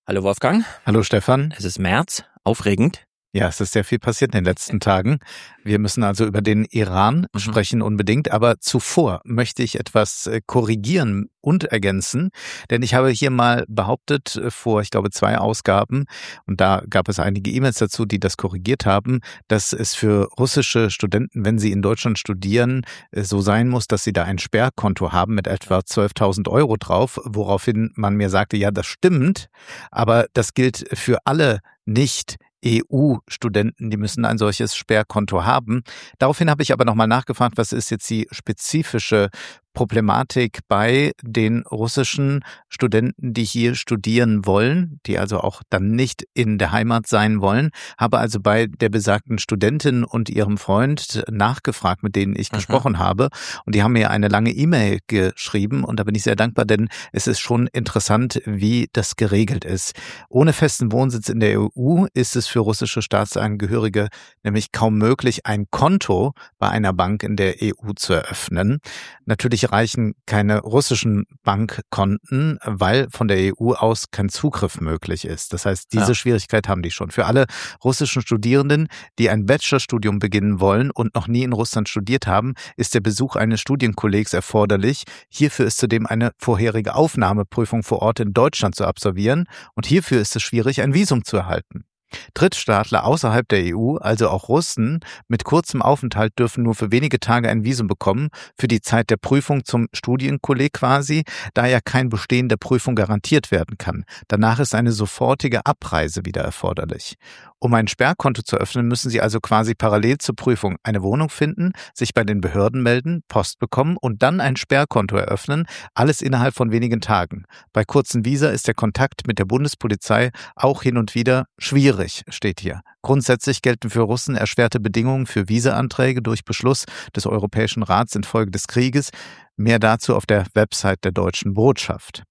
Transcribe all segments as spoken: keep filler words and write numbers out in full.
Hallo Wolfgang. Hallo Stefan. Es ist März, aufregend. Ja, es ist sehr viel passiert in den letzten Tagen. Wir müssen also über den Iran mhm. sprechen unbedingt, aber zuvor möchte ich etwas korrigieren und ergänzen, denn ich habe hier mal behauptet vor, ich glaube, zwei Ausgaben, und da gab es einige E-Mails dazu, die das korrigiert haben, dass es für russische Studenten, wenn sie in Deutschland studieren, so sein muss, dass sie da ein Sperrkonto haben mit etwa zwölftausend Euro drauf, woraufhin man mir sagte, ja, das stimmt, aber das gilt für alle nicht E U-Studenten, die müssen ein solches Sperrkonto haben. Daraufhin habe ich aber nochmal nachgefragt, was ist jetzt die spezifische Problematik bei den russischen Studenten, die hier studieren wollen, die also auch dann nicht in der Heimat sein wollen. Habe also bei der besagten Studentin und ihrem Freund nachgefragt, mit denen ich mhm. gesprochen habe. Und die haben mir eine lange E-Mail geschrieben und da bin ich sehr dankbar, denn es ist schon interessant, wie das geregelt ist. Ohne festen Wohnsitz in der E U ist es für russische Staatsangehörige nämlich kaum möglich, ein Konto bei einer Bank in der E U zu eröffnen. Natürlich reichen keine russischen Bankkonten, weil von der E U aus kein Zugriff möglich ist. Das heißt, diese ja. Schwierigkeit haben die schon. Für alle russischen Studierenden, die ein Bachelorstudium beginnen wollen und noch nie in Russland studiert haben, ist der Besuch eines Studienkollegs erforderlich. Hierfür ist zudem eine vorherige Aufnahmeprüfung vor Ort in Deutschland zu absolvieren und hierfür ist es schwierig, ein Visum zu erhalten. Drittstaatler außerhalb der E U, also auch Russen, mit kurzem Aufenthalt dürfen nur für wenige Tage ein Visum bekommen, für die Zeit der Prüfung zum Studienkolleg quasi, da ja kein Bestehen der Prüfung garantiert werden kann. Danach ist eine sofortige Abreise wieder erforderlich. Um ein Sperrkonto zu öffnen, müssen Sie also quasi parallel zur Prüfung eine Wohnung finden, sich bei den Behörden melden, Post bekommen und dann ein Sperrkonto eröffnen, alles innerhalb von wenigen Tagen. Bei kurzen Visa ist der Kontakt mit der Bundespolizei auch hin und wieder schwierig, steht hier. Grundsätzlich gelten für Russen erschwerte Bedingungen für Visa-Anträge durch Beschluss des Europäischen Rats infolge des Krieges. Mehr dazu auf der Website der Deutschen Botschaft.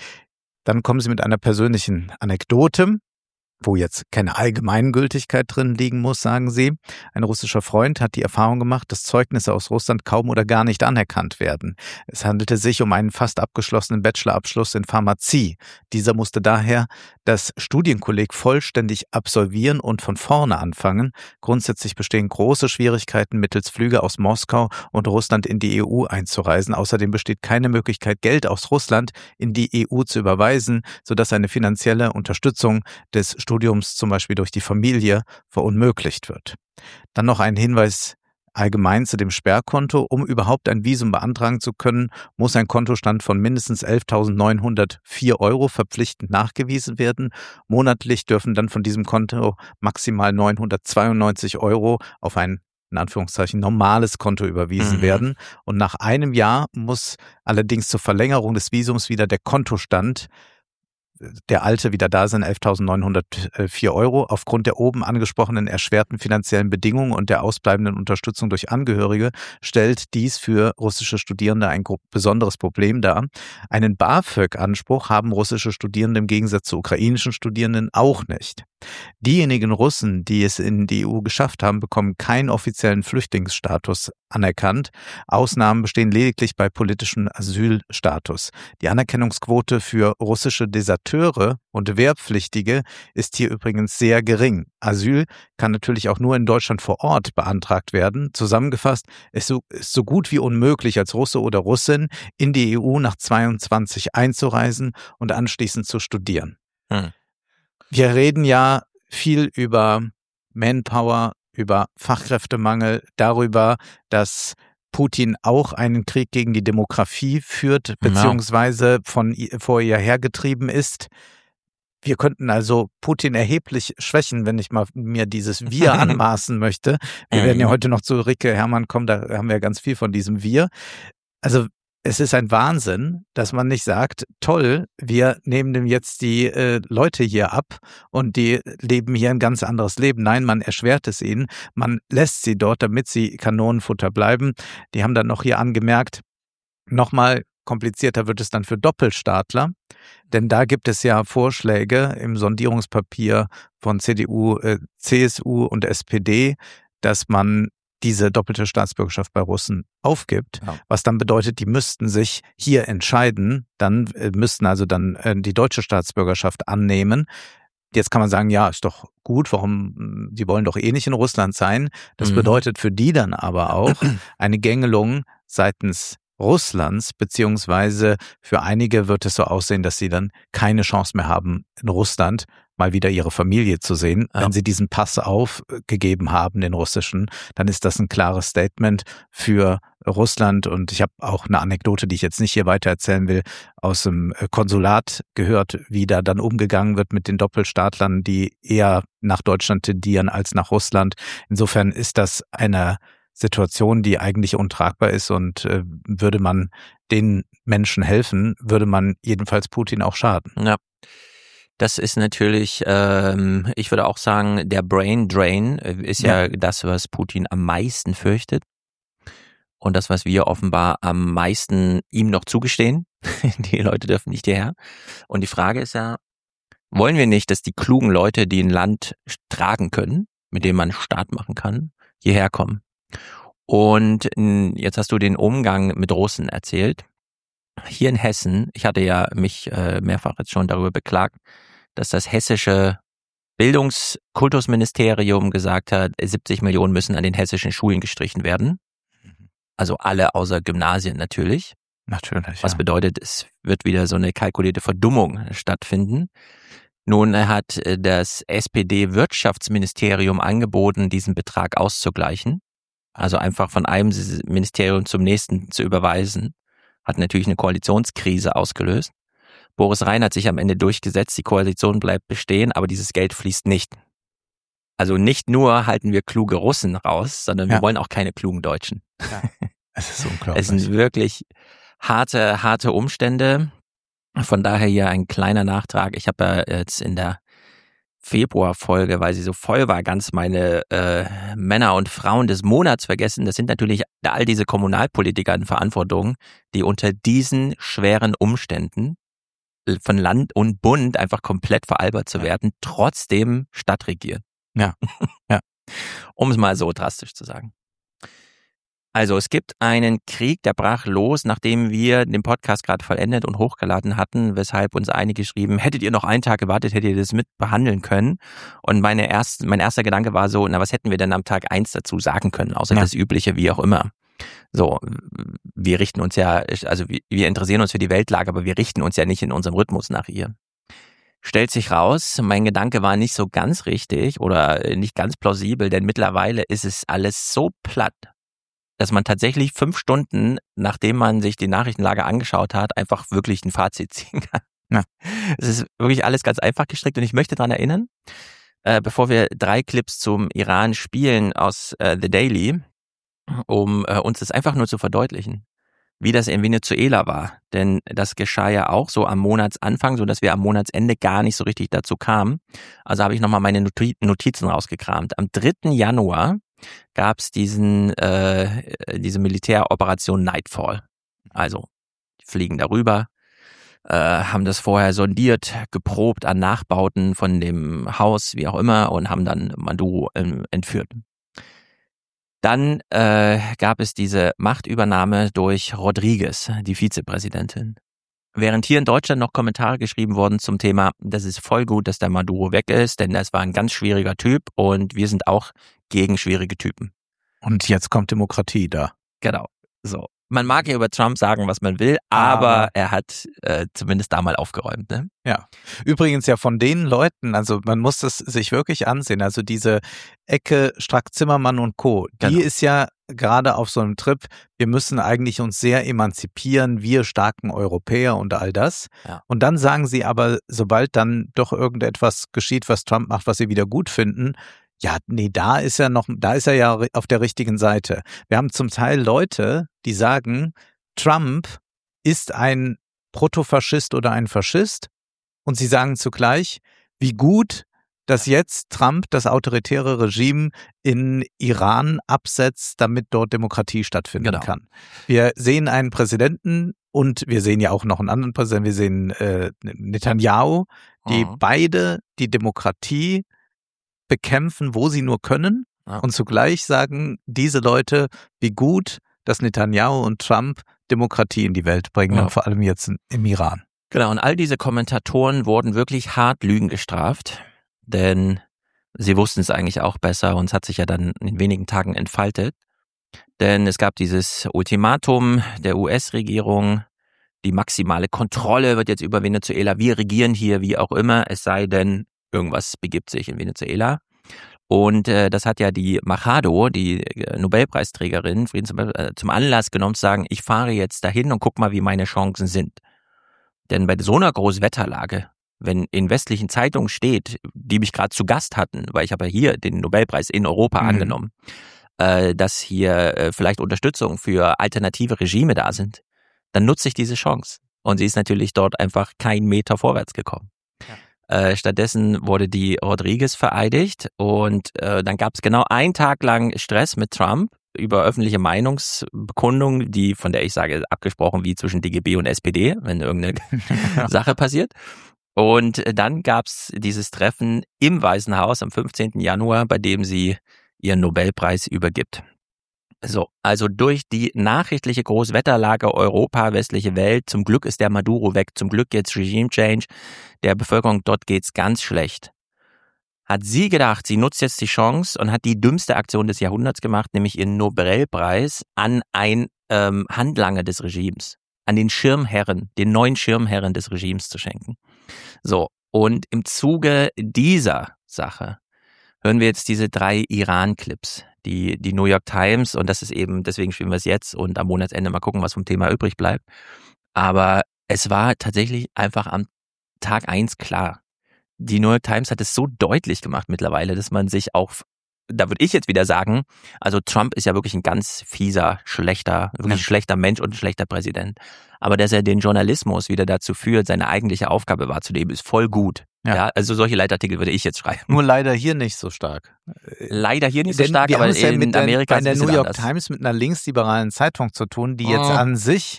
Dann kommen Sie mit einer persönlichen Anekdote, wo jetzt keine Allgemeingültigkeit drin liegen muss, sagen sie. Ein russischer Freund hat die Erfahrung gemacht, dass Zeugnisse aus Russland kaum oder gar nicht anerkannt werden. Es handelte sich um einen fast abgeschlossenen Bachelorabschluss in Pharmazie. Dieser musste daher das Studienkolleg vollständig absolvieren und von vorne anfangen. Grundsätzlich bestehen große Schwierigkeiten, mittels Flüge aus Moskau und Russland in die E U einzureisen. Außerdem besteht keine Möglichkeit, Geld aus Russland in die E U zu überweisen, sodass eine finanzielle Unterstützung des Studiums zum Beispiel durch die Familie verunmöglicht wird. Dann noch ein Hinweis allgemein zu dem Sperrkonto. Um überhaupt ein Visum beantragen zu können, muss ein Kontostand von mindestens elftausendneunhundertvier Euro verpflichtend nachgewiesen werden. Monatlich dürfen dann von diesem Konto maximal neunhundertzweiundneunzig Euro auf ein in Anführungszeichen normales Konto überwiesen mhm. werden. Und nach einem Jahr muss allerdings zur Verlängerung des Visums wieder der Kontostand der alte wieder da sind, elftausendneunhundertvier Euro. Aufgrund der oben angesprochenen erschwerten finanziellen Bedingungen und der ausbleibenden Unterstützung durch Angehörige stellt dies für russische Studierende ein besonderes Problem dar. Einen BAföG-Anspruch haben russische Studierende im Gegensatz zu ukrainischen Studierenden auch nicht. Diejenigen Russen, die es in die E U geschafft haben, bekommen keinen offiziellen Flüchtlingsstatus anerkannt. Ausnahmen bestehen lediglich bei politischem Asylstatus. Die Anerkennungsquote für russische Deserteure und Wehrpflichtige ist hier übrigens sehr gering. Asyl kann natürlich auch nur in Deutschland vor Ort beantragt werden. Zusammengefasst, es ist so gut wie unmöglich, als Russe oder Russin in die E U nach zweiundzwanzig einzureisen und anschließend zu studieren. Hm. Wir reden ja viel über Manpower, über Fachkräftemangel, darüber, dass Putin auch einen Krieg gegen die Demografie führt, beziehungsweise von vor ihr hergetrieben ist. Wir könnten also Putin erheblich schwächen, wenn ich mal mir dieses Wir anmaßen möchte. Wir werden ja heute noch zu Ricke Herrmann kommen, da haben wir ganz viel von diesem Wir. Also es ist ein Wahnsinn, dass man nicht sagt, toll, wir nehmen dem jetzt die äh, Leute hier ab und die leben hier ein ganz anderes Leben. Nein, man erschwert es ihnen, man lässt sie dort, damit sie Kanonenfutter bleiben. Die haben dann noch hier angemerkt, nochmal komplizierter wird es dann für Doppelstaatler, denn da gibt es ja Vorschläge im Sondierungspapier von C D U, äh, C S U und S P D, dass man diese doppelte Staatsbürgerschaft bei Russen aufgibt, Ja. was dann bedeutet, die müssten sich hier entscheiden, dann äh, müssten also dann äh, die deutsche Staatsbürgerschaft annehmen. Jetzt kann man sagen, ja, ist doch gut, warum, die wollen doch eh nicht in Russland sein. Das Mhm. bedeutet für die dann aber auch eine Gängelung seitens Russlands, beziehungsweise für einige wird es so aussehen, dass sie dann keine Chance mehr haben, in Russland mal wieder ihre Familie zu sehen. Ja. Wenn sie diesen Pass aufgegeben haben, den russischen, dann ist das ein klares Statement für Russland. Und ich habe auch eine Anekdote, die ich jetzt nicht hier weiter erzählen will, aus dem Konsulat gehört, wie da dann umgegangen wird mit den Doppelstaatlern, die eher nach Deutschland tendieren als nach Russland. Insofern ist das eine Situation, die eigentlich untragbar ist, und äh, würde man den Menschen helfen, würde man jedenfalls Putin auch schaden. Ja. Das ist natürlich, ähm, ich würde auch sagen, der Brain Drain ist ja. ja das, was Putin am meisten fürchtet. Und das, was wir offenbar am meisten ihm noch zugestehen. Die Leute dürfen nicht hierher. Und die Frage ist ja, wollen wir nicht, dass die klugen Leute, die ein Land tragen können, mit dem man Staat machen kann, hierher kommen? Und jetzt hast du den Umgang mit Russen erzählt. Hier in Hessen, ich hatte ja mich äh, mehrfach jetzt schon darüber beklagt, dass das hessische Bildungskultusministerium gesagt hat, siebzig Millionen müssen an den hessischen Schulen gestrichen werden. Also alle außer Gymnasien natürlich. Natürlich. Was ja. bedeutet, es wird wieder so eine kalkulierte Verdummung stattfinden. Nun hat das S P D-Wirtschaftsministerium angeboten, diesen Betrag auszugleichen. Also einfach von einem Ministerium zum nächsten zu überweisen. Hat natürlich eine Koalitionskrise ausgelöst. Boris Rhein hat sich am Ende durchgesetzt, die Koalition bleibt bestehen, aber dieses Geld fließt nicht. Also nicht nur halten wir kluge Russen raus, sondern ja. wir wollen auch keine klugen Deutschen. Ja. Es ist unglaublich. Es sind wirklich harte, harte Umstände. Von daher hier ein kleiner Nachtrag. Ich habe ja jetzt in der Februarfolge, weil sie so voll war, ganz meine äh, Männer und Frauen des Monats vergessen. Das sind natürlich all diese Kommunalpolitiker in Verantwortung, die unter diesen schweren Umständen von Land und Bund einfach komplett veralbert zu werden, trotzdem Stadt regieren. Ja, ja. Um es mal so drastisch zu sagen. Also es gibt einen Krieg, der brach los, nachdem wir den Podcast gerade vollendet und hochgeladen hatten, weshalb uns einige geschrieben, hättet ihr noch einen Tag gewartet, hättet ihr das mit behandeln können. Und meine erst, mein erster Gedanke war so, na was hätten wir denn am Tag eins dazu sagen können, außer ja. das Übliche, wie auch immer. So, wir richten uns ja, also wir interessieren uns für die Weltlage, aber wir richten uns ja nicht in unserem Rhythmus nach ihr. Stellt sich raus, mein Gedanke war nicht so ganz richtig oder nicht ganz plausibel, denn mittlerweile ist es alles so platt, dass man tatsächlich fünf Stunden, nachdem man sich die Nachrichtenlage angeschaut hat, einfach wirklich ein Fazit ziehen kann. Ja. Es ist wirklich alles ganz einfach gestrickt und ich möchte daran erinnern, äh, bevor wir drei Clips zum Iran spielen aus äh, The Daily, um äh, uns das einfach nur zu verdeutlichen, wie das in Venezuela war. Denn das geschah ja auch so am Monatsanfang, so dass wir am Monatsende gar nicht so richtig dazu kamen. Also habe ich nochmal meine Notizen rausgekramt. Am dritten Januar gab es diesen äh, diese Militäroperation Nightfall. Also die fliegen darüber, äh, haben das vorher sondiert, geprobt an Nachbauten von dem Haus, wie auch immer, und haben dann Maduro äh, entführt. Dann äh, gab es diese Machtübernahme durch Rodriguez, die Vizepräsidentin. Während hier in Deutschland noch Kommentare geschrieben wurden zum Thema, das ist voll gut, dass der Maduro weg ist, denn das war ein ganz schwieriger Typ und wir sind auch gegen schwierige Typen. Und jetzt kommt Demokratie da. Genau, so. Man mag ja über Trump sagen, was man will, aber, aber er hat äh, zumindest da mal aufgeräumt, ne? Ja. Übrigens ja von den Leuten, also man muss das sich wirklich ansehen, also diese Ecke Strack-Zimmermann und Co., die genau. ist ja gerade auf so einem Trip, wir müssen eigentlich uns sehr emanzipieren, wir starken Europäer und all das. Ja. Und dann sagen sie aber, sobald dann doch irgendetwas geschieht, was Trump macht, was sie wieder gut finden, ja, nee, da ist er noch, da ist er ja auf der richtigen Seite. Wir haben zum Teil Leute, die sagen, Trump ist ein Protofaschist oder ein Faschist, und sie sagen zugleich, wie gut, dass jetzt Trump das autoritäre Regime in Iran absetzt, damit dort Demokratie stattfinden genau. kann. Wir sehen einen Präsidenten und wir sehen ja auch noch einen anderen Präsidenten, wir sehen äh, Netanyahu, die mhm. beide die Demokratie bekämpfen, wo sie nur können, Ja. Und zugleich sagen diese Leute, wie gut, dass Netanyahu und Trump Demokratie in die Welt bringen, ja. und vor allem jetzt im Iran. Genau, und all diese Kommentatoren wurden wirklich hart Lügen gestraft, denn sie wussten es eigentlich auch besser und es hat sich ja dann in wenigen Tagen entfaltet. Denn es gab dieses Ultimatum der U S-Regierung, die maximale Kontrolle wird jetzt über Venezuela, wir regieren hier wie auch immer, es sei denn, irgendwas begibt sich in Venezuela. Und äh, das hat ja die Machado, die äh, Nobelpreisträgerin, Friedensnobel, äh, zum Anlass genommen zu sagen, ich fahre jetzt dahin und guck mal, wie meine Chancen sind. Denn bei so einer Großwetterlage, wenn in westlichen Zeitungen steht, die mich gerade zu Gast hatten, weil ich habe ja hier den Nobelpreis in Europa mhm. angenommen, äh, dass hier äh, vielleicht Unterstützung für alternative Regime da sind, dann nutze ich diese Chance. Und sie ist natürlich dort einfach kein Meter vorwärts gekommen. Ja. Äh, stattdessen wurde die Rodriguez vereidigt und äh, dann gab es genau einen Tag lang Stress mit Trump über öffentliche Meinungsbekundung, die, von der ich sage, abgesprochen wie zwischen D G B und S P D, wenn irgendeine Sache passiert. Und dann gab's dieses Treffen im Weißen Haus am fünfzehnten Januar, bei dem sie ihren Nobelpreis übergibt. So, also durch die nachrichtliche Großwetterlage Europa, westliche Welt, zum Glück ist der Maduro weg, zum Glück jetzt Regime Change, der Bevölkerung dort geht's ganz schlecht. Hat sie gedacht, sie nutzt jetzt die Chance und hat die dümmste Aktion des Jahrhunderts gemacht, nämlich ihren Nobelpreis an ein ähm, Handlanger des Regimes, an den Schirmherren, den neuen Schirmherren des Regimes zu schenken. So, und im Zuge dieser Sache hören wir jetzt diese drei Iran-Clips, die die New York Times, und das ist eben, deswegen spielen wir es jetzt und am Monatsende mal gucken, was vom Thema übrig bleibt. Aber es war tatsächlich einfach am Tag eins klar. Die New York Times hat es so deutlich gemacht mittlerweile, dass man sich auch, da würde ich jetzt wieder sagen, also Trump ist ja wirklich ein ganz fieser, schlechter, wirklich ja. schlechter Mensch und ein schlechter Präsident. Aber dass er den Journalismus wieder dazu führt, seine eigentliche Aufgabe wahrzunehmen, ist voll gut. Ja. ja, also solche Leitartikel würde ich jetzt schreiben. Nur leider hier nicht so stark. Leider hier nicht so Denn stark, wir aber haben es ja in mit Amerika der, ist es bei der New York anders. Times mit einer linksliberalen Zeitung zu tun, die oh. jetzt an sich...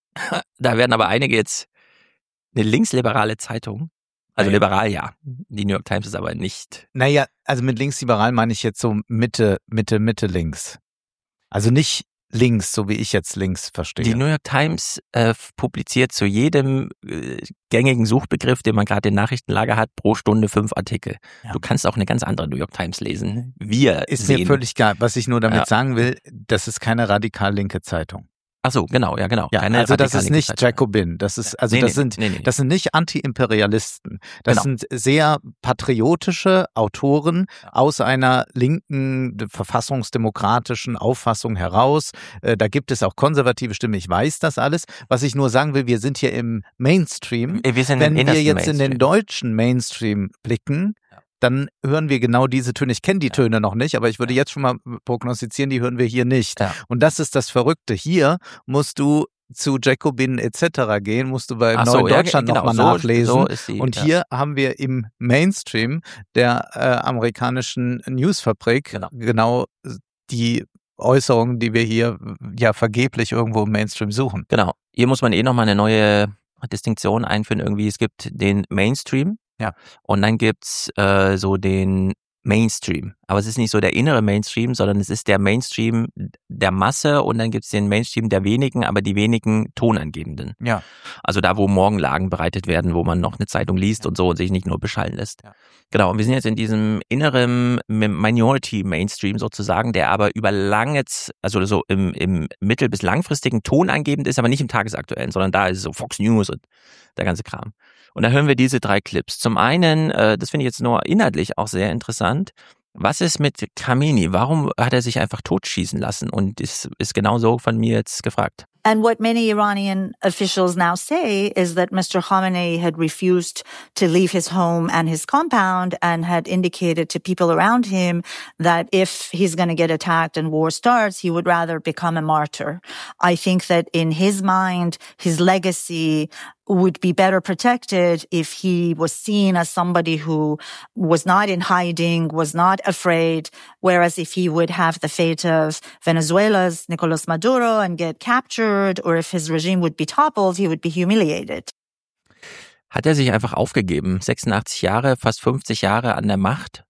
Da werden aber einige jetzt eine linksliberale Zeitung. Also naja. liberal, ja. Die New York Times ist aber nicht. Naja, also mit linksliberal meine ich jetzt so Mitte, Mitte, Mitte links. Also nicht links, so wie ich jetzt links verstehe. Die New York Times äh, publiziert zu jedem äh, gängigen Suchbegriff, den man gerade in Nachrichtenlager hat, pro Stunde fünf Artikel. Ja. Du kannst auch eine ganz andere New York Times lesen. Wir Ist sehen. mir völlig egal. Was ich nur damit ja. sagen will, das ist keine radikal linke Zeitung. Ach so, genau, ja, genau. Ja, Keine also das ist nicht Zeitung. Jacobin, das ist also nee, das nee, sind nee, nee. das sind nicht Anti-Imperialisten. Das genau. sind sehr patriotische Autoren ja. aus einer linken verfassungsdemokratischen Auffassung heraus. Äh, da gibt es auch konservative Stimmen, ich weiß das alles. Was ich nur sagen will, wir sind hier im Mainstream. Wir sind Wenn im wir jetzt Mainstream. in den deutschen Mainstream blicken, dann hören wir genau diese Töne. Ich kenne die ja. Töne noch nicht, aber ich würde jetzt schon mal prognostizieren, die hören wir hier nicht. Ja. Und das ist das Verrückte. Hier musst du zu Jacobin et cetera gehen, musst du bei Ach Neuen so, ja, Deutschland genau, nochmal so, nachlesen. So ist die, Und ja. hier haben wir im Mainstream der äh, amerikanischen Newsfabrik genau, genau die Äußerungen, die wir hier ja vergeblich irgendwo im Mainstream suchen. Genau. Hier muss man eh nochmal eine neue Distinktion einführen. Irgendwie, es gibt den Mainstream. Ja. Und dann gibt's äh, so den Mainstream. Aber es ist nicht so der innere Mainstream, sondern es ist der Mainstream der Masse und dann gibt's den Mainstream der wenigen, aber die wenigen Tonangebenden. Ja. Also da, wo Morgenlagen bereitet werden, wo man noch eine Zeitung liest ja. und so und sich nicht nur beschallen lässt. Ja. Genau, und wir sind jetzt in diesem inneren Minority Mainstream sozusagen, der aber über lange, also so im, im mittel- bis langfristigen tonangebend ist, aber nicht im tagesaktuellen, sondern da ist es so Fox News und der ganze Kram. Und da hören wir diese drei Clips. Zum einen, äh, das finde ich jetzt nur inhaltlich auch sehr interessant, was ist mit Khamenei? Warum hat er sich einfach totschießen lassen? Und ist, ist genau so von mir jetzt gefragt. And what many Iranian officials now say is that Mister Khamenei had refused to leave his home and his compound and had indicated to people around him that if he's going to get attacked and war starts, he would rather become a martyr. I think that in his mind, his legacy would be better protected if he was seen as somebody who was not in hiding, was not afraid, whereas if he would have the fate of Venezuela's Nicolas Maduro and get captured, or if his regime would be toppled, he would be humiliated. Hat er sich einfach aufgegeben? sechsundachtzig Jahre, fast fünfzig Jahre an der Macht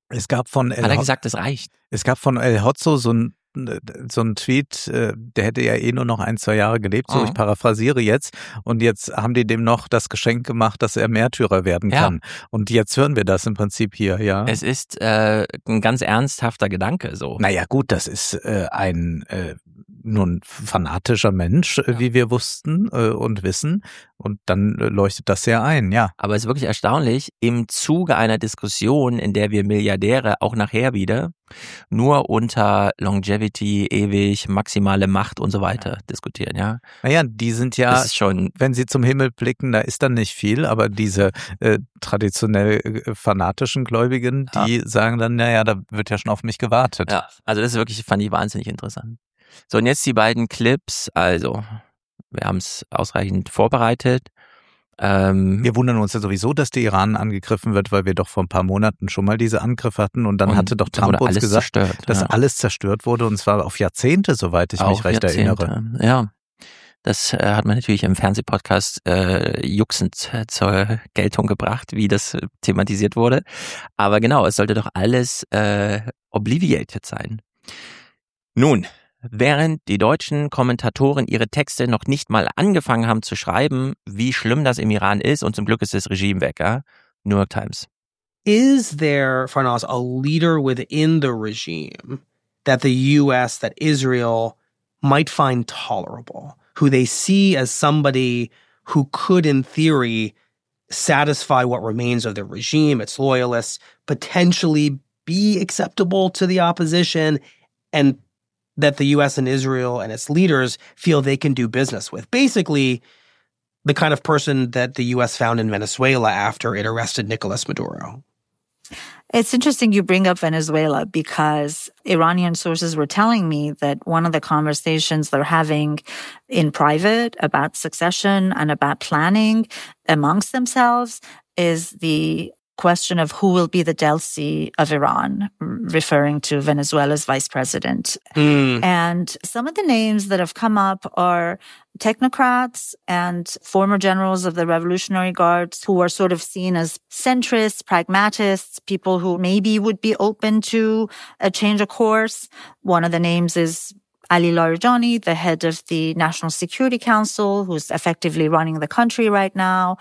Es gab von El Hat er gesagt, das reicht? Es gab von El Hotzo so ein so ein Tweet, der hätte ja eh nur noch ein, zwei Jahre gelebt, so Mhm. ich paraphrasiere jetzt. Und jetzt haben die dem noch das Geschenk gemacht, dass er Märtyrer werden Ja. kann. Und jetzt hören wir das im Prinzip hier, ja. Es ist äh, ein ganz ernsthafter Gedanke so. Naja gut, das ist äh, ein äh, nun fanatischer Mensch, äh, wie wir wussten äh, und wissen. Und dann äh, leuchtet das sehr ein, ja. Aber es ist wirklich erstaunlich, im Zuge einer Diskussion, in der wir Milliardäre auch nachher wieder nur unter Longevity, ewig, maximale Macht und so weiter diskutieren, ja. Naja, die sind ja, Das ist schon, wenn sie zum Himmel blicken, da ist dann nicht viel, aber diese äh, traditionell äh, fanatischen Gläubigen, die sagen dann, naja, da wird ja schon auf mich gewartet. ja, also das ist wirklich, fand ich wahnsinnig interessant. So, und jetzt die beiden Clips, also, wir haben es ausreichend vorbereitet. Ähm, Wir wundern uns ja sowieso, dass der Iran angegriffen wird, weil wir doch vor ein paar Monaten schon mal diese Angriffe hatten und dann und hatte doch da wurde Trump uns alles gesagt, zerstört, dass ja. alles zerstört wurde und zwar auf Jahrzehnte, soweit ich mich Auch recht Jahrzehnte. erinnere. Ja, das äh, hat man natürlich im Fernsehpodcast äh, juxend äh, zur Geltung gebracht, wie das äh, thematisiert wurde. Aber genau, es sollte doch alles äh, obliviated sein. Nun, während die deutschen Kommentatoren ihre Texte noch nicht mal angefangen haben zu schreiben, wie schlimm das im Iran ist, und zum Glück ist das Regime weg, ja? New York Times. Is there, Farnaz, a leader within the regime that the U S, that Israel might find tolerable, who they see as somebody who could, in theory, satisfy what remains of the regime, its loyalists, potentially be acceptable to the opposition, and that the U S and Israel and its leaders feel they can do business with? Basically, the kind of person that the U S found in Venezuela after it arrested Nicolas Maduro. It's interesting you bring up Venezuela because Iranian sources were telling me that one of the conversations they're having in private about succession and about planning amongst themselves is the question of who will be the Delsi of Iran, referring to Venezuela's vice president. Mm. And some of the names that have come up are technocrats and former generals of the Revolutionary Guards who are sort of seen as centrists, pragmatists, people who maybe would be open to a change of course. One of the names is Ali Larijani, the head of the National Security Council, who's effectively running the country right now.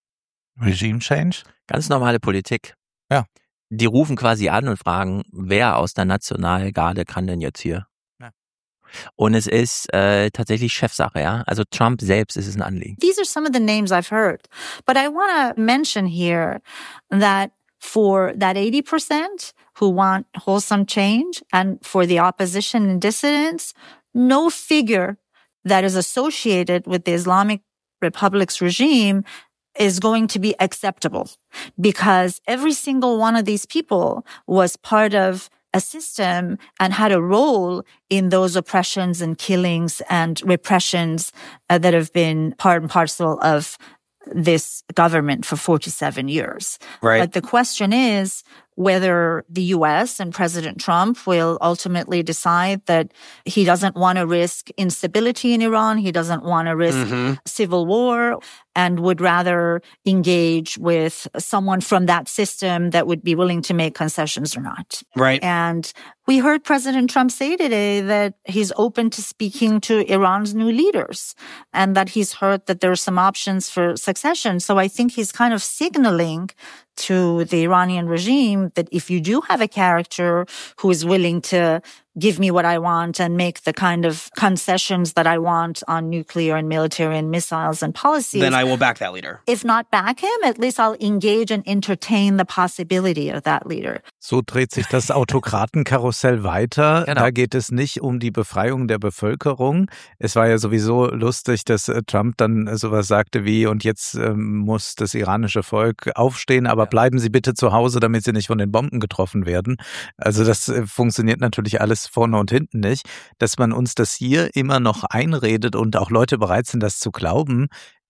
Regime Change? Ganz normale Politik. Ja. Die rufen quasi an und fragen, wer aus der Nationalgarde kann denn jetzt hier? Ja. Und es ist äh, tatsächlich Chefsache, ja. Also Trump selbst ist es ein Anliegen. These are some of the names I've heard. But I want to mention here that for that eighty percent who want wholesome change and for the opposition and dissidents, no figure that is associated with the Islamic Republic's regime is going to be acceptable because every single one of these people was part of a system and had a role in those oppressions and killings and repressions uh, that have been part and parcel of this government for forty-seven years. Right. But the question is whether the U S and President Trump will ultimately decide that he doesn't want to risk instability in Iran. He doesn't want to risk Mm-hmm. civil war and would rather engage with someone from that system that would be willing to make concessions or not. Right. And we heard President Trump say today that he's open to speaking to Iran's new leaders and that he's heard that there are some options for succession. So I think he's kind of signaling to the Iranian regime that if you do have a character who is willing to give me what I want and make the kind of concessions that I want on nuclear and military and missiles and policies, Then I will back that leader. if not back him, at least I'll engage and entertain the possibility of that leader. So dreht sich das Autokratenkarussell weiter. Genau. Da geht es nicht um die Befreiung der Bevölkerung. Es war ja sowieso lustig, dass äh, Trump dann äh, sowas sagte wie, und jetzt ähm, muss das iranische Volk aufstehen, aber bleiben Sie bitte zu Hause, damit Sie nicht von den Bomben getroffen werden. Also das äh, funktioniert natürlich alles vorne und hinten nicht. Dass man uns das hier immer noch einredet und auch Leute bereit sind, das zu glauben.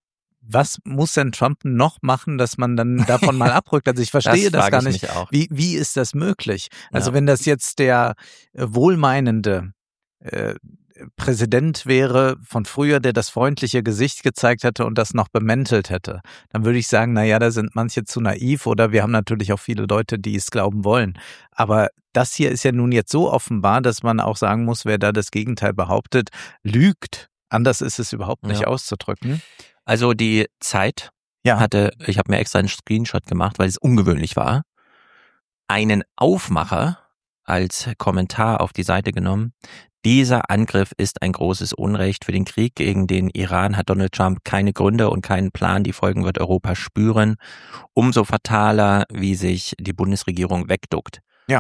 Was muss denn Trump noch machen, dass man dann davon mal abrückt? Also ich verstehe das, frage gar ich nicht. mich auch. Wie, wie ist das möglich? Also Ja. wenn das jetzt der äh, wohlmeinende äh, Präsident wäre von früher, der das freundliche Gesicht gezeigt hätte und das noch bemäntelt hätte, dann würde ich sagen, na ja, da sind manche zu naiv oder wir haben natürlich auch viele Leute, die es glauben wollen. Aber das hier ist ja nun jetzt so offenbar, dass man auch sagen muss, wer da das Gegenteil behauptet, lügt. Anders ist es überhaupt nicht ja. auszudrücken. Also die Zeit ja. hatte, ich habe mir extra einen Screenshot gemacht, weil es ungewöhnlich war, einen Aufmacher als Kommentar auf die Seite genommen. Dieser Angriff ist ein großes Unrecht. Für den Krieg gegen den Iran hat Donald Trump keine Gründe und keinen Plan. Die Folgen wird Europa spüren. Umso fataler, wie sich die Bundesregierung wegduckt. Ja.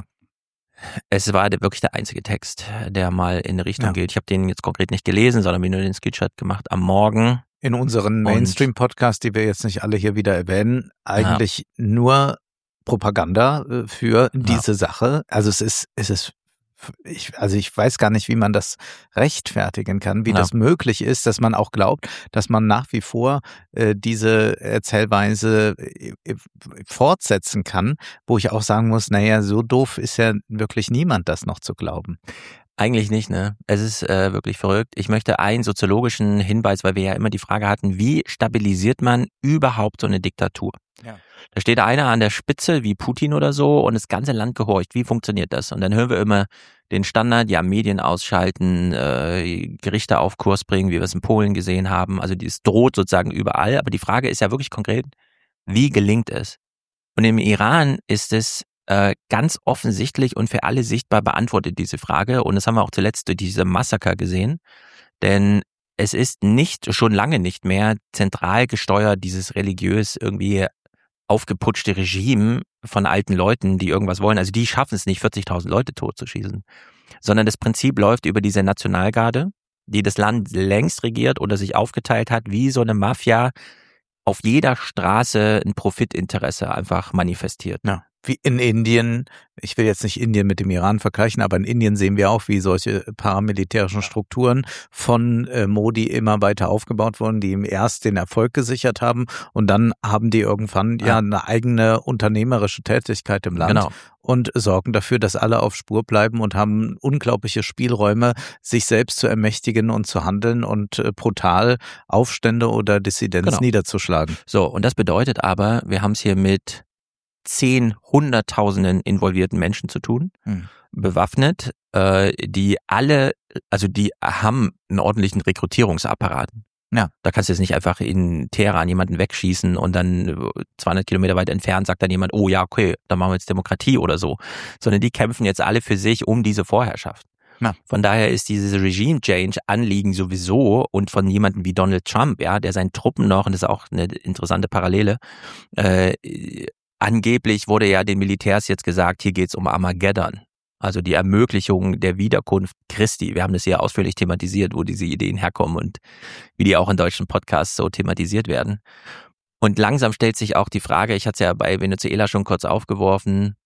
Es war wirklich der einzige Text, der mal in eine Richtung ja. geht. Ich habe den jetzt konkret nicht gelesen, sondern mir nur den Screenshot gemacht am Morgen. In unseren Mainstream-Podcasts, die wir jetzt nicht alle hier wieder erwähnen, eigentlich ja. nur Propaganda für diese ja. Sache. Also es ist, es ist, ich, also ich weiß gar nicht, wie man das rechtfertigen kann, wie ja. das möglich ist, dass man auch glaubt, dass man nach wie vor äh, diese Erzählweise äh, fortsetzen kann, wo ich auch sagen muss, naja, so doof ist ja wirklich niemand, das noch zu glauben. Eigentlich nicht, ne? Es ist äh, wirklich verrückt. Ich möchte einen soziologischen Hinweis, weil wir ja immer die Frage hatten, wie stabilisiert man überhaupt so eine Diktatur? Ja. Da steht einer an der Spitze wie Putin oder so und das ganze Land gehorcht. Wie funktioniert das? Und dann hören wir immer den Standard, ja, Medien ausschalten, äh, Gerichte auf Kurs bringen, wie wir es in Polen gesehen haben. Also es droht sozusagen überall. Aber die Frage ist ja wirklich konkret, wie gelingt es? Und im Iran ist es äh, ganz offensichtlich und für alle sichtbar beantwortet diese Frage. Und das haben wir auch zuletzt durch diese Massaker gesehen. Denn es ist nicht, schon lange nicht mehr zentral gesteuert, dieses religiös irgendwie aufgeputschte Regime von alten Leuten, die irgendwas wollen. Also die schaffen es nicht, vierzigtausend Leute totzuschießen. Sondern das Prinzip läuft über diese Nationalgarde, die das Land längst regiert oder sich aufgeteilt hat, wie so eine Mafia auf jeder Straße ein Profitinteresse einfach manifestiert. Ja. Wie in Indien, ich will jetzt nicht Indien mit dem Iran vergleichen, aber in Indien sehen wir auch, wie solche paramilitärischen Strukturen von äh, Modi immer weiter aufgebaut wurden, die ihm erst den Erfolg gesichert haben und dann haben die irgendwann ja, ja eine eigene unternehmerische Tätigkeit im Land genau. und sorgen dafür, dass alle auf Spur bleiben und haben unglaubliche Spielräume, sich selbst zu ermächtigen und zu handeln und äh, brutal Aufstände oder Dissidenz genau. niederzuschlagen. So, und das bedeutet aber, wir haben es hier mit zehn, hunderttausenden involvierten Menschen zu tun, hm. bewaffnet, äh, die alle, also die haben einen ordentlichen Rekrutierungsapparat. Ja. Da kannst du jetzt nicht einfach in Teheran jemanden wegschießen und dann zweihundert Kilometer weit entfernt sagt dann jemand, oh ja, okay, dann machen wir jetzt Demokratie oder so. Sondern die kämpfen jetzt alle für sich um diese Vorherrschaft. Ja. Von daher ist dieses Regime-Change-Anliegen sowieso und von jemandem wie Donald Trump, ja, der seinen Truppen noch, und das ist auch eine interessante Parallele, äh, angeblich wurde ja den Militärs jetzt gesagt, hier geht's um Armageddon, also die Ermöglichung der Wiederkunft Christi. Wir haben das hier ausführlich thematisiert, wo diese Ideen herkommen und wie die auch in deutschen Podcasts so thematisiert werden. Und langsam stellt sich auch die Frage, ich hatte es ja bei Venezuela schon kurz aufgeworfen,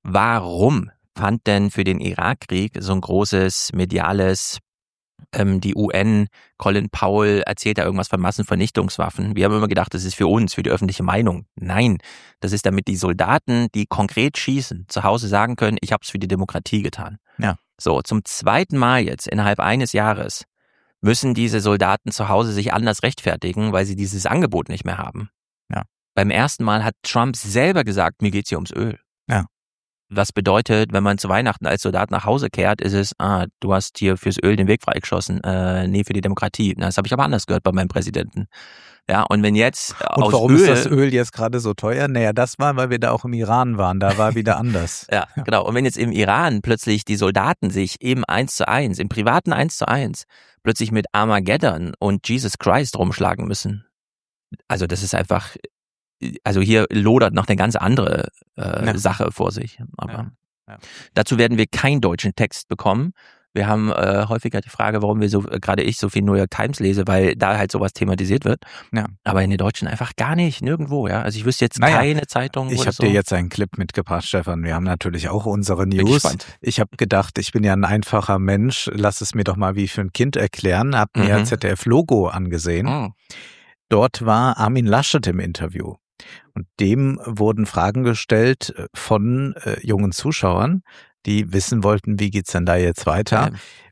warum fand denn für den Irakkrieg so ein großes mediales Ähm, die U N, Colin Powell erzählt da irgendwas von Massenvernichtungswaffen. Wir haben immer gedacht, das ist für uns, für die öffentliche Meinung. Nein, das ist damit die Soldaten, die konkret schießen, zu Hause sagen können, ich habe es für die Demokratie getan. Ja. So, zum zweiten Mal jetzt innerhalb eines Jahres müssen diese Soldaten zu Hause sich anders rechtfertigen, weil sie dieses Angebot nicht mehr haben. Ja. Beim ersten Mal hat Trump selber gesagt, mir geht's hier ums Öl. Ja. Was bedeutet, wenn man zu Weihnachten als Soldat nach Hause kehrt, ist es, ah, du hast hier fürs Öl den Weg freigeschossen, äh, nee, für die Demokratie. Das habe ich aber anders gehört bei meinem Präsidenten. Ja, und wenn jetzt und aus warum Öl, ist das Öl jetzt gerade so teuer? Naja, das war, weil wir da auch im Iran waren, da war wieder anders. ja, ja, genau. Und wenn jetzt im Iran plötzlich die Soldaten sich im eins zu eins, im privaten eins zu eins, plötzlich mit Armageddon und Jesus Christ rumschlagen müssen. Also das ist einfach... Also hier lodert noch eine ganz andere äh, ja. Sache vor sich. Aber ja. Ja. dazu werden wir keinen deutschen Text bekommen. Wir haben äh, häufiger die Frage, warum wir so, äh, gerade ich so viel New York Times lese, weil da halt sowas thematisiert wird. Ja. Aber in den Deutschen einfach gar nicht, nirgendwo. Ja, also ich wüsste jetzt naja, keine Zeitung. Ich habe so. dir jetzt einen Clip mitgebracht, Stefan. Wir haben natürlich auch unsere News. Ich habe gedacht, ich bin ja ein einfacher Mensch. Lass es mir doch mal wie für ein Kind erklären. Hab mir mhm. Z D F-Logo angesehen. Mhm. Dort war Armin Laschet im Interview. Und dem wurden Fragen gestellt von äh, jungen Zuschauern, die wissen wollten, wie geht's denn da jetzt weiter? Ja.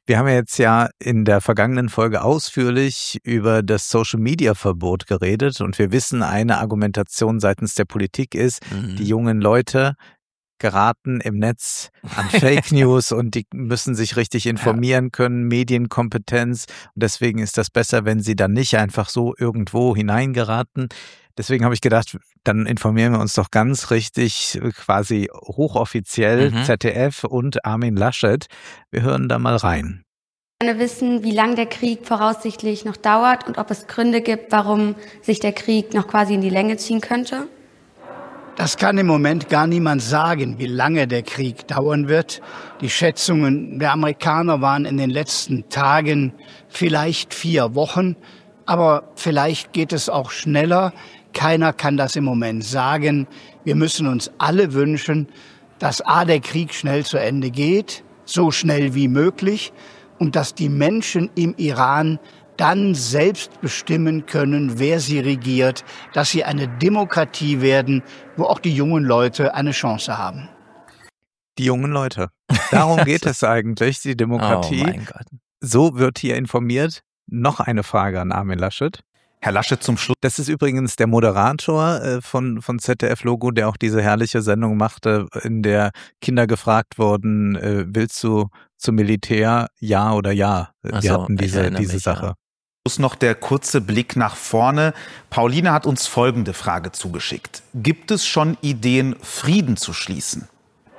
Wir haben ja jetzt ja in der vergangenen Folge ausführlich über das Social-Media-Verbot geredet und wir wissen, eine Argumentation seitens der Politik ist, mhm. die jungen Leute geraten im Netz an Fake News und die müssen sich richtig informieren können, Medienkompetenz und deswegen ist das besser, wenn sie dann nicht einfach so irgendwo hineingeraten. Deswegen habe ich gedacht, dann informieren wir uns doch ganz richtig, quasi hochoffiziell, mhm. Z D F und Armin Laschet. Wir hören da mal rein. Ich möchte wissen, wie lange der Krieg voraussichtlich noch dauert und ob es Gründe gibt, warum sich der Krieg noch quasi in die Länge ziehen könnte. Das kann im Moment gar niemand sagen, wie lange der Krieg dauern wird. Die Schätzungen der Amerikaner waren in den letzten Tagen vielleicht vier Wochen, aber vielleicht geht es auch schneller. Keiner kann das im Moment sagen. Wir müssen uns alle wünschen, dass A, der Krieg schnell zu Ende geht, so schnell wie möglich, und dass die Menschen im Iran dann selbst bestimmen können, wer sie regiert, dass sie eine Demokratie werden, wo auch die jungen Leute eine Chance haben. Die jungen Leute. Darum geht es eigentlich, die Demokratie. Oh mein Gott. So wird hier informiert. Noch eine Frage an Armin Laschet. Herr Laschet, zum Schluss. Das ist übrigens der Moderator äh, von, von Z D F-Logo, der auch diese herrliche Sendung machte, in der Kinder gefragt wurden, äh, willst du zum Militär, ja oder ja? Ach Die so, hatten diese, diese mich, Sache. Ja. Noch der kurze Blick nach vorne. Pauline hat uns folgende Frage zugeschickt. Gibt es schon Ideen, Frieden zu schließen?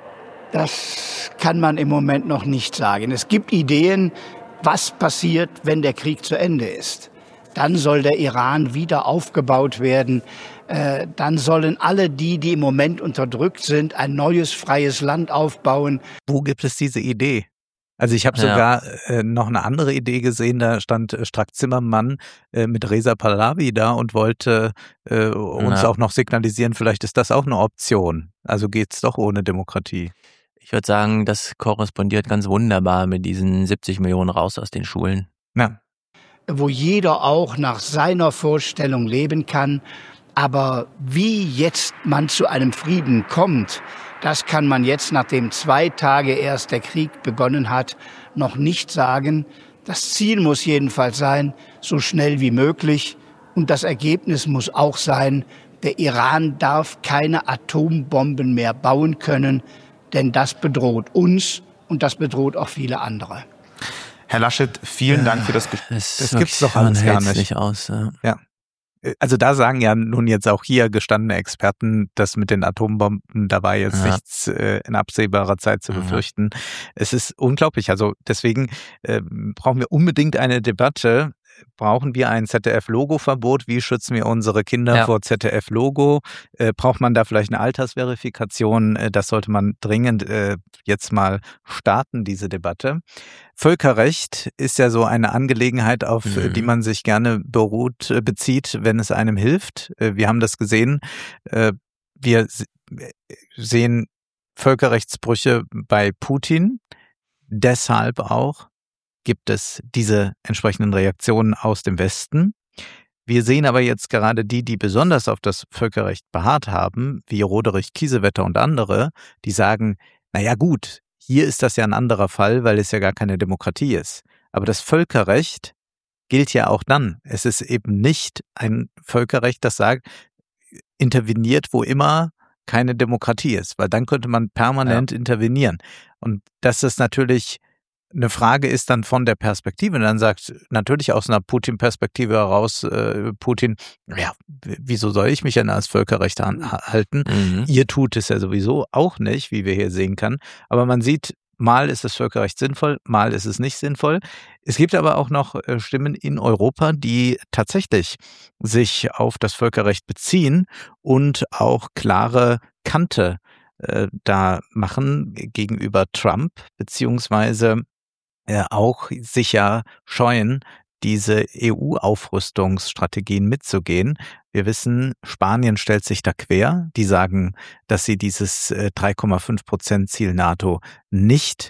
Das kann man im Moment noch nicht sagen. Es gibt Ideen, was passiert, wenn der Krieg zu Ende ist. Dann soll der Iran wieder aufgebaut werden. Äh, dann sollen alle die, die im Moment unterdrückt sind, ein neues, freies Land aufbauen. Wo gibt es diese Idee? Also ich habe ja. sogar äh, noch eine andere Idee gesehen, da stand äh, Strack-Zimmermann äh, mit Reza Pahlavi da und wollte äh, uns ja. auch noch signalisieren, vielleicht ist das auch eine Option. Also geht's doch ohne Demokratie. Ich würde sagen, das korrespondiert ganz wunderbar mit diesen siebzig Millionen raus aus den Schulen. Ja. Wo jeder auch nach seiner Vorstellung leben kann. Aber wie jetzt man zu einem Frieden kommt, das kann man jetzt, nachdem zwei Tage erst der Krieg begonnen hat, noch nicht sagen. Das Ziel muss jedenfalls sein, so schnell wie möglich. Und das Ergebnis muss auch sein, der Iran darf keine Atombomben mehr bauen können, denn das bedroht uns und das bedroht auch viele andere. Herr Laschet, vielen Dank für das Gespräch. Das, das gibt's doch alles gar nicht. nicht aus. Ja. ja. Also da sagen ja nun jetzt auch hier gestandene Experten, dass mit den Atombomben, da war jetzt ja. nichts äh, in absehbarer Zeit zu befürchten. Ja. Es ist unglaublich. Also deswegen äh, brauchen wir unbedingt eine Debatte. Brauchen wir ein Z D F-Logo-Verbot? Wie schützen wir unsere Kinder ja. vor Z D F-Logo? Äh, braucht man da vielleicht eine Altersverifikation? Äh, das sollte man dringend äh, jetzt mal starten, diese Debatte. Völkerrecht ist ja so eine Angelegenheit, auf mhm. die man sich gerne beruht, äh, bezieht, wenn es einem hilft. Äh, wir haben das gesehen. Äh, wir s- sehen Völkerrechtsbrüche bei Putin. Deshalb auch gibt es diese entsprechenden Reaktionen aus dem Westen. Wir sehen aber jetzt gerade die, die besonders auf das Völkerrecht beharrt haben, wie Roderich Kiesewetter und andere, die sagen, naja gut, hier ist das ja ein anderer Fall, weil es ja gar keine Demokratie ist. Aber das Völkerrecht gilt ja auch dann. Es ist eben nicht ein Völkerrecht, das sagt, interveniert, wo immer keine Demokratie ist, weil dann könnte man permanent ja. intervenieren. Und das ist natürlich eine Frage ist dann von der Perspektive. Und dann sagt natürlich aus einer Putin-Perspektive heraus äh, Putin, ja, wieso soll ich mich denn als Völkerrecht halten? Mhm. Ihr tut es ja sowieso auch nicht, wie wir hier sehen können. Aber man sieht, mal ist das Völkerrecht sinnvoll, mal ist es nicht sinnvoll. Es gibt aber auch noch äh, Stimmen in Europa, die tatsächlich sich auf das Völkerrecht beziehen und auch klare Kante äh, da machen gegenüber Trump, beziehungsweise auch sicher scheuen, diese E U-Aufrüstungsstrategien mitzugehen. Wir wissen, Spanien stellt sich da quer. Die sagen, dass sie dieses drei Komma fünf Prozent Ziel NATO nicht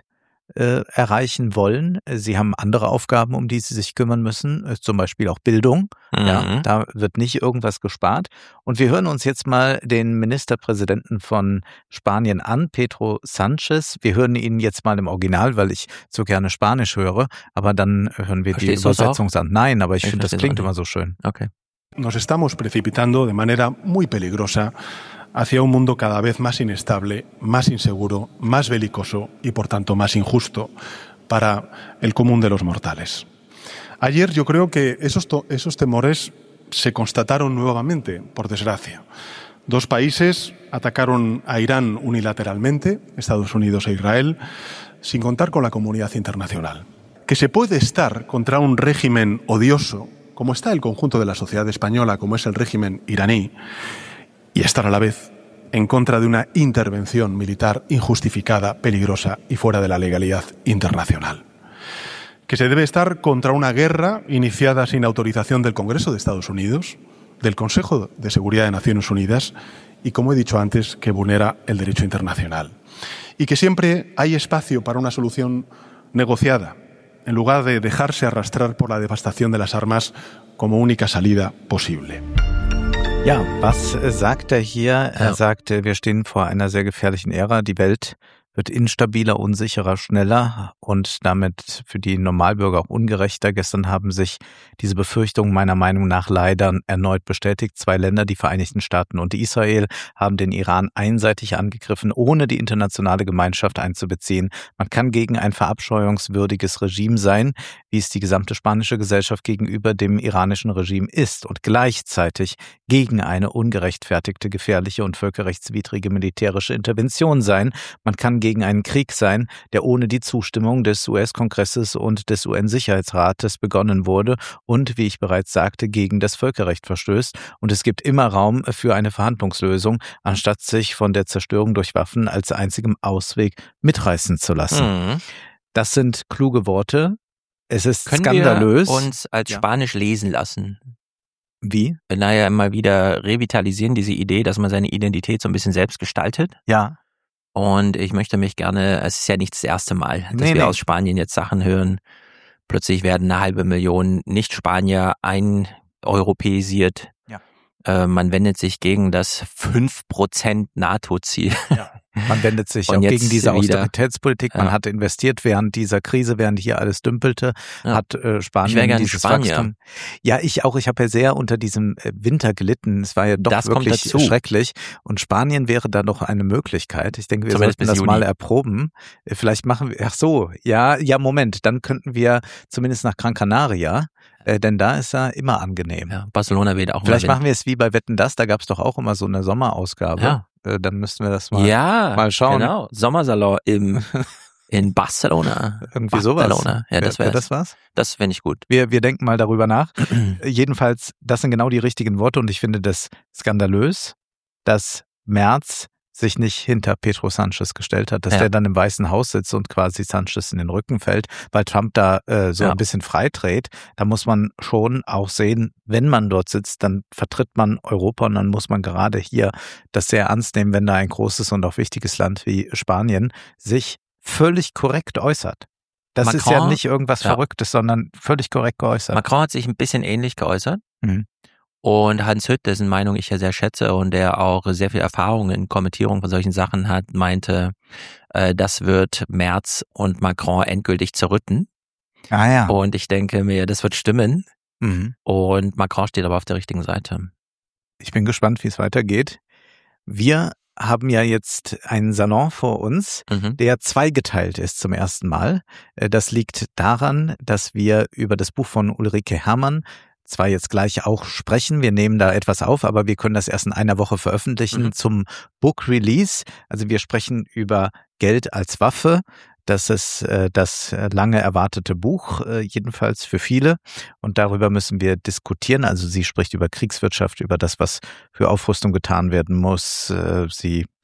äh, erreichen wollen. Sie haben andere Aufgaben, um die sie sich kümmern müssen, äh, zum Beispiel auch Bildung. Mhm. Ja, da wird nicht irgendwas gespart. Und wir hören uns jetzt mal den Ministerpräsidenten von Spanien an, Pedro Sánchez. Wir hören ihn jetzt mal im Original, weil ich so gerne Spanisch höre, aber dann hören wir Verstehst die Übersetzung an. Nein, aber ich, ich finde, das klingt immer so schön. Okay. Nos estamos precipitando de manera muy peligrosa hacia un mundo cada vez más inestable, más inseguro, más belicoso y por tanto más injusto para el común de los mortales. Ayer yo creo que esos, esos temores se constataron nuevamente, por desgracia. Dos países atacaron a Irán unilateralmente, Estados Unidos e Israel, sin contar con la comunidad internacional. Que se puede estar contra un régimen odioso, como está el conjunto de la sociedad española, como es el régimen iraní, y estar a la vez en contra de una intervención militar injustificada, peligrosa y fuera de la legalidad internacional. Que se debe estar contra una guerra iniciada sin autorización del Congreso de Estados Unidos, del Consejo de Seguridad de Naciones Unidas y, como he dicho antes, que vulnera el derecho internacional. Y que siempre hay espacio para una solución negociada, en lugar de dejarse arrastrar por la devastación de las armas como única salida posible. Ja, was sagt er hier? Er sagt, wir stehen vor einer sehr gefährlichen Ära. Die Welt wird instabiler, unsicherer, schneller und damit für die Normalbürger auch ungerechter. Gestern haben sich diese Befürchtungen meiner Meinung nach leider erneut bestätigt. Zwei Länder, die Vereinigten Staaten und Israel, haben den Iran einseitig angegriffen, ohne die internationale Gemeinschaft einzubeziehen. Man kann gegen ein verabscheuungswürdiges Regime sein, wie es die gesamte spanische Gesellschaft gegenüber dem iranischen Regime ist, und gleichzeitig gegen eine ungerechtfertigte, gefährliche und völkerrechtswidrige militärische Intervention sein. Man kann gegen einen Krieg sein, der ohne die Zustimmung des U S-Kongresses und des U N-Sicherheitsrates begonnen wurde und, wie ich bereits sagte, gegen das Völkerrecht verstößt. Und es gibt immer Raum für eine Verhandlungslösung, anstatt sich von der Zerstörung durch Waffen als einzigem Ausweg mitreißen zu lassen. Mhm. Das sind kluge Worte. Es ist Können skandalös. Wir uns als ja. Spanisch lesen lassen? Wie? Naja, immer wieder revitalisieren diese Idee, dass man seine Identität so ein bisschen selbst gestaltet. Ja. Und ich möchte mich gerne, es ist ja nicht das erste Mal, dass nee, wir nee. aus Spanien jetzt Sachen hören. Plötzlich werden eine halbe Million Nicht-Spanier eineuropäisiert. Ja. Äh, man wendet sich gegen das fünf Prozent NATO-Ziel. Ja. Man wendet sich Und auch jetzt gegen diese wieder, Austeritätspolitik. Man ja. hat investiert während dieser Krise, während hier alles dümpelte, ja. hat äh, Spanien ich wäre gerne dieses Spanier. Wachstum. Ja, ich auch. Ich habe ja sehr unter diesem Winter gelitten. Es war ja doch das wirklich kommt dazu. schrecklich. Und Spanien wäre da noch eine Möglichkeit. Ich denke, wir Zumindest sollten das Juni. mal erproben. Vielleicht machen wir, ach so, ja, ja, Moment. Dann könnten wir zumindest nach Gran Canaria, äh, denn da ist er immer angenehm. Ja, Barcelona wird auch Vielleicht immer machen wir es wie bei Wetten, das. Da gab es doch auch immer so eine Sommerausgabe. Ja. Dann müssten wir das mal, ja, mal schauen. Genau. Sommersalon im, in Barcelona. Irgendwie Barcelona. sowas. Ja, das wäre wäre das was? Das fände ich gut. Wir, wir denken mal darüber nach. Jedenfalls, das sind genau die richtigen Worte und ich finde das skandalös, dass Merz sich nicht hinter Pedro Sánchez gestellt hat, dass ja. der dann im Weißen Haus sitzt und quasi Sánchez in den Rücken fällt, weil Trump da äh, so ja. ein bisschen freidreht. Da muss man schon auch sehen, wenn man dort sitzt, dann vertritt man Europa und dann muss man gerade hier das sehr ernst nehmen, wenn da ein großes und auch wichtiges Land wie Spanien sich völlig korrekt äußert. Das Macron, ist ja nicht irgendwas ja. Verrücktes, sondern völlig korrekt geäußert. Macron hat sich ein bisschen ähnlich geäußert. Mhm. Und Hans Hütt, dessen Meinung ich ja sehr schätze und der auch sehr viel Erfahrung in Kommentierung von solchen Sachen hat, meinte, äh, das wird Merz und Macron endgültig zerrütten. Ah ja. Und ich denke mir, das wird stimmen. Mhm. Und Macron steht aber auf der richtigen Seite. Ich bin gespannt, wie es weitergeht. Wir haben ja jetzt einen Salon vor uns, mhm. der zweigeteilt ist zum ersten Mal. Das liegt daran, dass wir über das Buch von Ulrike Herrmann zwar jetzt gleich auch sprechen, wir nehmen da etwas auf, aber wir können das erst in einer Woche veröffentlichen mhm. zum Book Release. Also wir sprechen über Geld als Waffe. Das ist äh, das lange erwartete Buch, äh, jedenfalls für viele. Und darüber müssen wir diskutieren. Also sie spricht über Kriegswirtschaft, über das, was für Aufrüstung getan werden muss. Äh, sie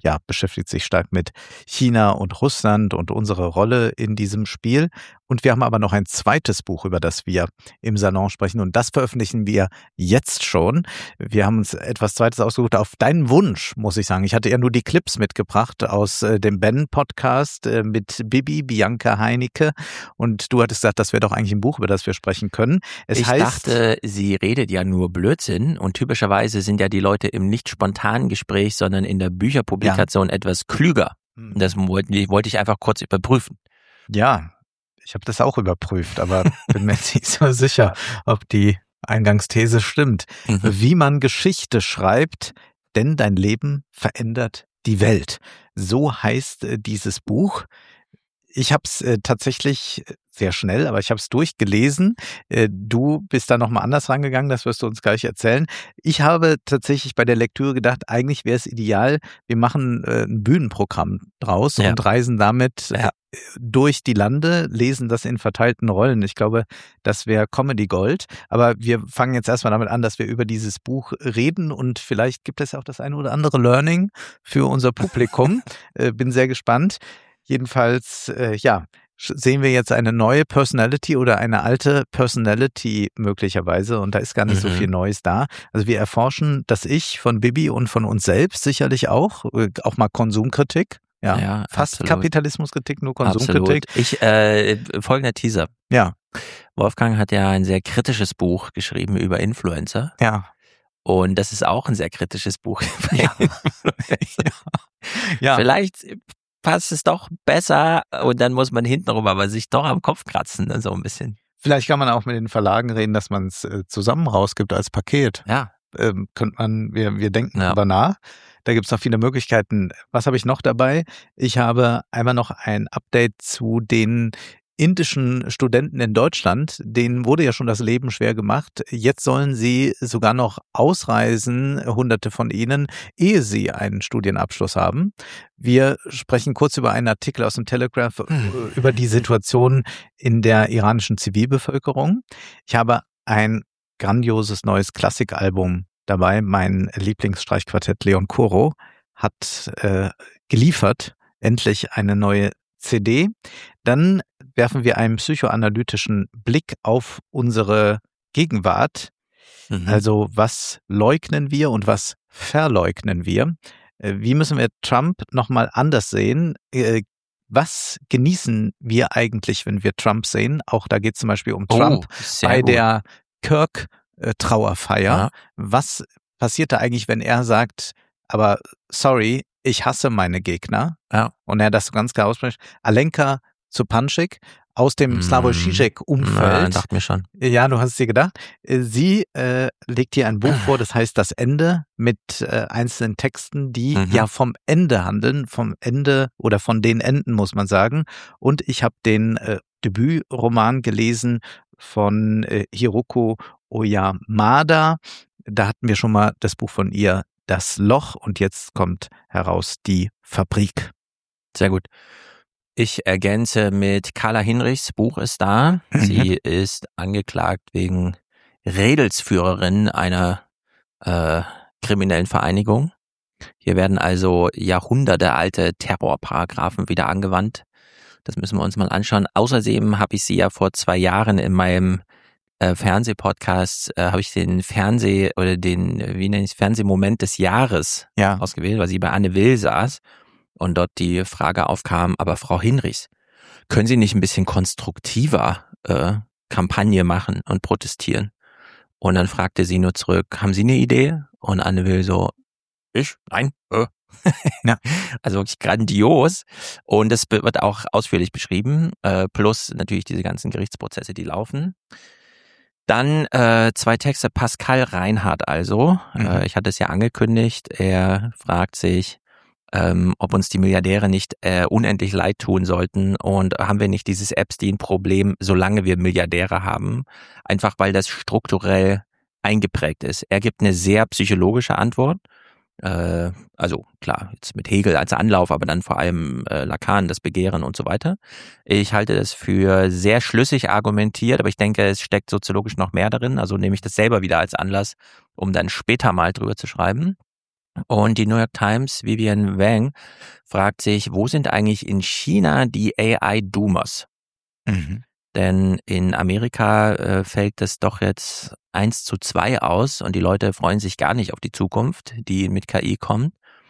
ja, beschäftigt sich stark mit China und Russland und unsere Rolle in diesem Spiel. Und wir haben aber noch ein zweites Buch, über das wir im Salon sprechen. Und das veröffentlichen wir jetzt schon. Wir haben uns etwas Zweites ausgesucht. Auf deinen Wunsch, muss ich sagen. Ich hatte ja nur die Clips mitgebracht aus äh, dem Ben-Podcast äh, mit Bibi, Bianca Heinicke. Und du hattest gesagt, das wäre doch eigentlich ein Buch, über das wir sprechen können. Es ich heißt, dachte, sie redet ja nur Blödsinn. Und typischerweise sind ja die Leute im nicht spontanen Gespräch, sondern in der Bücherpublikation ja. etwas klüger. Das wollte, wollte ich einfach kurz überprüfen. Ja, ich habe das auch überprüft, aber bin mir nicht so sicher, ob die Eingangsthese stimmt. Mhm. Wie man Geschichte schreibt, denn dein Leben verändert die Welt. So heißt äh, dieses Buch. Ich habe es äh, tatsächlich sehr schnell, aber ich habe es durchgelesen. Äh, du bist da nochmal anders rangegangen, das wirst du uns gleich erzählen. Ich habe tatsächlich bei der Lektüre gedacht, eigentlich wäre es ideal, wir machen äh, ein Bühnenprogramm draus ja. und reisen damit ja. äh, durch die Lande, lesen das in verteilten Rollen. Ich glaube, das wäre Comedy Gold. Aber wir fangen jetzt erstmal damit an, dass wir über dieses Buch reden und vielleicht gibt es ja auch das eine oder andere Learning für unser Publikum. äh, bin sehr gespannt. Jedenfalls, äh, ja, sehen wir jetzt eine neue Personality oder eine alte Personality möglicherweise und da ist gar nicht mhm. so viel Neues da. Also wir erforschen das Ich von Bibi und von uns selbst sicherlich auch, auch mal Konsumkritik. Ja, ja fast absolut. Kapitalismuskritik, nur Konsumkritik. Absolut. Ich, äh, folgender Teaser. Ja. Wolfgang hat ja ein sehr kritisches Buch geschrieben über Influencer. Ja. Und das ist auch ein sehr kritisches Buch. Ja. ja. Vielleicht passt es doch besser und dann muss man hintenrum aber sich doch am Kopf kratzen, so ein bisschen. Vielleicht kann man auch mit den Verlagen reden, dass man es zusammen rausgibt als Paket. Ja. Ähm, könnte man, wir, wir denken ja. darüber nach. Da gibt es noch viele Möglichkeiten. Was habe ich noch dabei? Ich habe einmal noch ein Update zu den indischen Studenten in Deutschland, denen wurde ja schon das Leben schwer gemacht. Jetzt sollen sie sogar noch ausreisen, Hunderte von ihnen, ehe sie einen Studienabschluss haben. Wir sprechen kurz über einen Artikel aus dem Telegraph hm. über die Situation in der iranischen Zivilbevölkerung. Ich habe ein grandioses neues Klassikalbum dabei. Mein Lieblingsstreichquartett Leon Koro hat äh, geliefert, endlich eine neue C D. Dann werfen wir einen psychoanalytischen Blick auf unsere Gegenwart. Mhm. Also was leugnen wir und was verleugnen wir? Wie müssen wir Trump nochmal anders sehen? Was genießen wir eigentlich, wenn wir Trump sehen? Auch da geht es zum Beispiel um Trump oh, bei gut. der Kirk-Trauerfeier. Ja. Was passiert da eigentlich, wenn er sagt, aber sorry, ich hasse meine Gegner. Ja. Und er das so ganz klar ausspricht. Alenka Zupanschik aus dem mm. Slavoj Žižek-Umfeld. Ja, dachte mir schon. Ja, du hast es dir gedacht. Sie äh, legt hier ein Buch vor, das heißt Das Ende, mit äh, einzelnen Texten, die mhm. ja vom Ende handeln, vom Ende oder von den Enden, muss man sagen. Und ich habe den äh, Debütroman gelesen von äh, Hiroko Oyamada. Da hatten wir schon mal das Buch von ihr, Das Loch, und jetzt kommt heraus Die Fabrik. Sehr gut. Ich ergänze mit Carla Hinrichs Buch ist da. Mhm. Sie ist angeklagt wegen Redelsführerin einer äh, kriminellen Vereinigung. Hier werden also jahrhundertealte Terrorparagraphen wieder angewandt. Das müssen wir uns mal anschauen. Außerdem habe ich sie ja vor zwei Jahren in meinem äh, Fernsehpodcast, äh, habe ich den Fernseh- oder den, wie nenne ich es, Fernsehmoment des Jahres ja. ausgewählt, weil sie bei Anne Will saß. Und dort die Frage aufkam, aber Frau Hinrichs, können Sie nicht ein bisschen konstruktiver äh, Kampagne machen und protestieren? Und dann fragte sie nur zurück, haben Sie eine Idee? Und Anne Will so, ich? Nein. Äh. ja. Also wirklich grandios. Und das wird auch ausführlich beschrieben, äh, plus natürlich diese ganzen Gerichtsprozesse, die laufen. Dann äh, zwei Texte, Pascal Reinhardt also. Mhm. Äh, ich hatte es ja angekündigt, er fragt sich, Ähm, ob uns die Milliardäre nicht äh, unendlich leid tun sollten und haben wir nicht dieses Epstein-Problem, solange wir Milliardäre haben, einfach weil das strukturell eingeprägt ist. Er gibt eine sehr psychologische Antwort, äh, also klar, jetzt mit Hegel als Anlauf, aber dann vor allem äh, Lacan, das Begehren und so weiter. Ich halte das für sehr schlüssig argumentiert, aber ich denke, es steckt soziologisch noch mehr darin, also nehme ich das selber wieder als Anlass, um dann später mal drüber zu schreiben. Und die New York Times, Vivian Wang, fragt sich, wo sind eigentlich in China die A I-Doomers? Mhm. Denn in Amerika äh, fällt das doch jetzt eins zu zwei aus und die Leute freuen sich gar nicht auf die Zukunft, die mit K I kommt.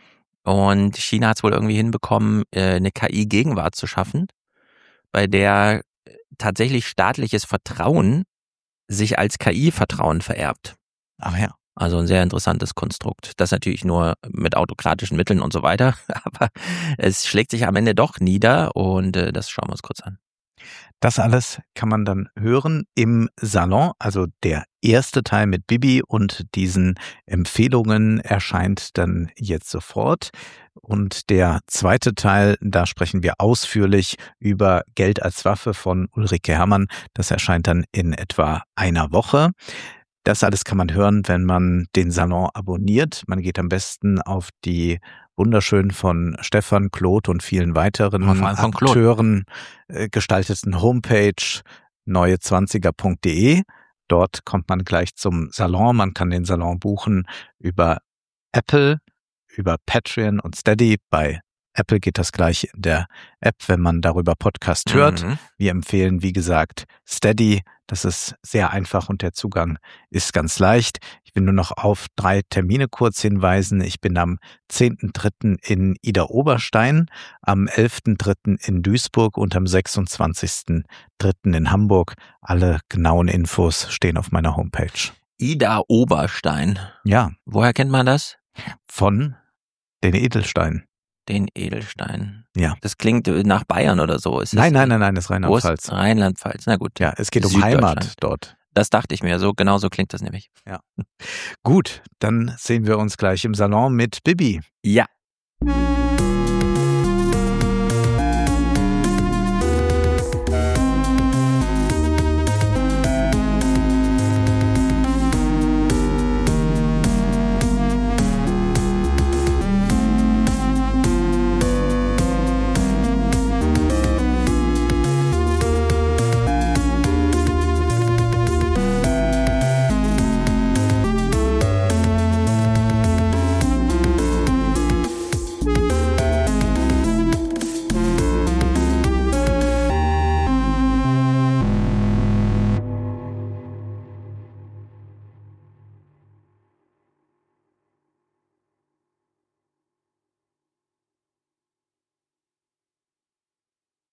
Und China hat es wohl irgendwie hinbekommen, äh, eine K I-Gegenwart zu schaffen, bei der tatsächlich staatliches Vertrauen sich als K I-Vertrauen vererbt. Ach ja. Also ein sehr interessantes Konstrukt. Das natürlich nur mit autokratischen Mitteln und so weiter, aber es schlägt sich am Ende doch nieder und äh, das schauen wir uns kurz an. Das alles kann man dann hören im Salon, also der erste Teil mit Bibi und diesen Empfehlungen erscheint dann jetzt sofort. Und der zweite Teil, da sprechen wir ausführlich über Geld als Waffe von Ulrike Herrmann. Das erscheint dann in etwa einer Woche. Das alles kann man hören, wenn man den Salon abonniert. Man geht am besten auf die wunderschön von Stefan, Claude und vielen weiteren Akteuren äh, gestalteten Homepage neue zwanziger punkt de. Dort kommt man gleich zum Salon. Man kann den Salon buchen über Apple, über Patreon und Steady. Bei Apple geht das gleich in der App, wenn man darüber Podcast hört. Mhm. Wir empfehlen, wie gesagt, Steady. Das ist sehr einfach und der Zugang ist ganz leicht. Ich will nur noch auf drei Termine kurz hinweisen. Ich bin am zehnten dritten in Idar-Oberstein, am elften dritten in Duisburg und am sechsundzwanzigsten dritten in Hamburg. Alle genauen Infos stehen auf meiner Homepage. Idar-Oberstein. Ja. Woher kennt man das? Von den Edelsteinen. Den Edelstein. Ja. Das klingt nach Bayern oder so. Ist nein, nein, nein, nein, das ist Rheinland-Pfalz. Rheinland-Pfalz, na gut. Ja, es geht um Heimat dort. Das dachte ich mir, so genau so klingt das nämlich. Ja. Gut, dann sehen wir uns gleich im Salon mit Bibi. Ja.